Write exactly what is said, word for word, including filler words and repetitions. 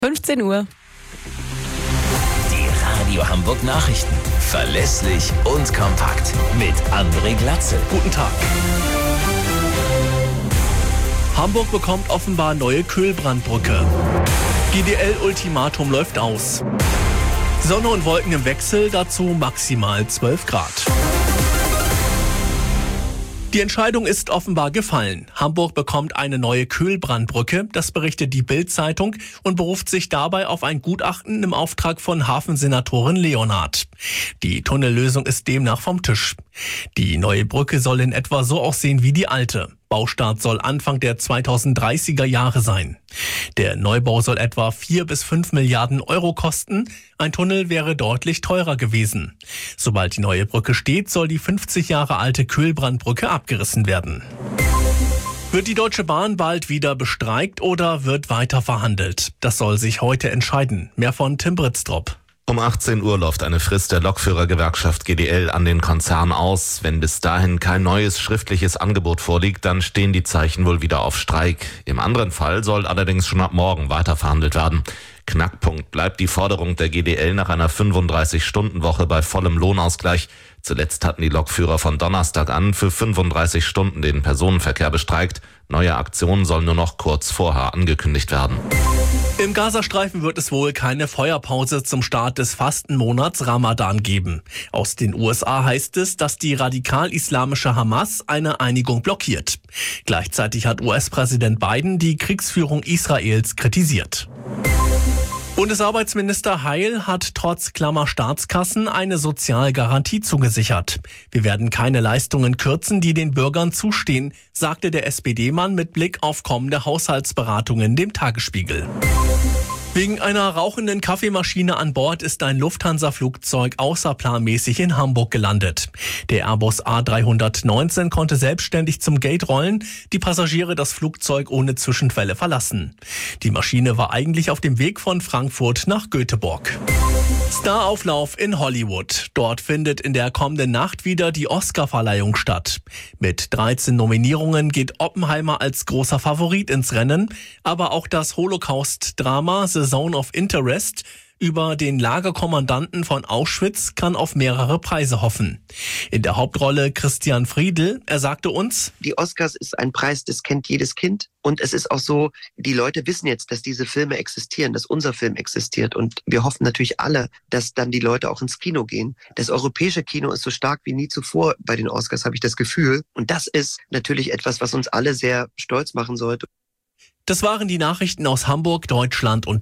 fünfzehn Uhr. Die Radio Hamburg Nachrichten. Verlässlich und kompakt. Mit André Glatzel. Guten Tag. Hamburg bekommt offenbar neue Kühlbrandbrücke. G D L-Ultimatum läuft aus. Sonne und Wolken im Wechsel, dazu maximal zwölf Grad. Die Entscheidung ist offenbar gefallen. Hamburg bekommt eine neue Kühlbrandbrücke, das berichtet die Bild-Zeitung und beruft sich dabei auf ein Gutachten im Auftrag von Hafensenatorin Leonhardt. Die Tunnellösung ist demnach vom Tisch. Die neue Brücke soll in etwa so aussehen wie die alte. Baustart soll Anfang der zweitausenddreißiger Jahre sein. Der Neubau soll etwa vier bis fünf Milliarden Euro kosten. Ein Tunnel wäre deutlich teurer gewesen. Sobald die neue Brücke steht, soll die fünfzig Jahre alte Kühlbrandbrücke abgerissen werden. Wird die Deutsche Bahn bald wieder bestreikt oder wird weiter verhandelt? Das soll sich heute entscheiden. Mehr von Tim Britztrup. Um achtzehn Uhr läuft eine Frist der Lokführergewerkschaft G D L an den Konzern aus. Wenn bis dahin kein neues schriftliches Angebot vorliegt, dann stehen die Zeichen wohl wieder auf Streik. Im anderen Fall soll allerdings schon ab morgen weiter verhandelt werden. Knackpunkt bleibt die Forderung der G D L nach einer fünfunddreißig-Stunden-Woche bei vollem Lohnausgleich. Zuletzt hatten die Lokführer von Donnerstag an für fünfunddreißig Stunden den Personenverkehr bestreikt. Neue Aktionen sollen nur noch kurz vorher angekündigt werden. Im Gazastreifen wird es wohl keine Feuerpause zum Start des Fastenmonats Ramadan geben. Aus den U S A heißt es, dass die radikal-islamische Hamas eine Einigung blockiert. Gleichzeitig hat U S-Präsident Biden die Kriegsführung Israels kritisiert. Bundesarbeitsminister Heil hat trotz klammer Staatskassen eine Sozialgarantie zugesichert. Wir werden keine Leistungen kürzen, die den Bürgern zustehen, sagte der S P D-Mann mit Blick auf kommende Haushaltsberatungen dem Tagesspiegel. Wegen einer rauchenden Kaffeemaschine an Bord ist ein Lufthansa-Flugzeug außerplanmäßig in Hamburg gelandet. Der Airbus A dreihundertneunzehn konnte selbstständig zum Gate rollen, die Passagiere das Flugzeug ohne Zwischenfälle verlassen. Die Maschine war eigentlich auf dem Weg von Frankfurt nach Göteborg. Starauflauf in Hollywood. Dort findet in der kommenden Nacht wieder die Oscarverleihung statt. Mit dreizehn Nominierungen geht Oppenheimer als großer Favorit ins Rennen, aber auch das Holocaust-Drama The Zone of Interest über den Lagerkommandanten von Auschwitz kann auf mehrere Preise hoffen. In der Hauptrolle Christian Friedl. Er sagte uns: Die Oscars ist ein Preis, das kennt jedes Kind. Und es ist auch so, die Leute wissen jetzt, dass diese Filme existieren, dass unser Film existiert. Und wir hoffen natürlich alle, dass dann die Leute auch ins Kino gehen. Das europäische Kino ist so stark wie nie zuvor bei den Oscars, habe ich das Gefühl. Und das ist natürlich etwas, was uns alle sehr stolz machen sollte. Das waren die Nachrichten aus Hamburg, Deutschland und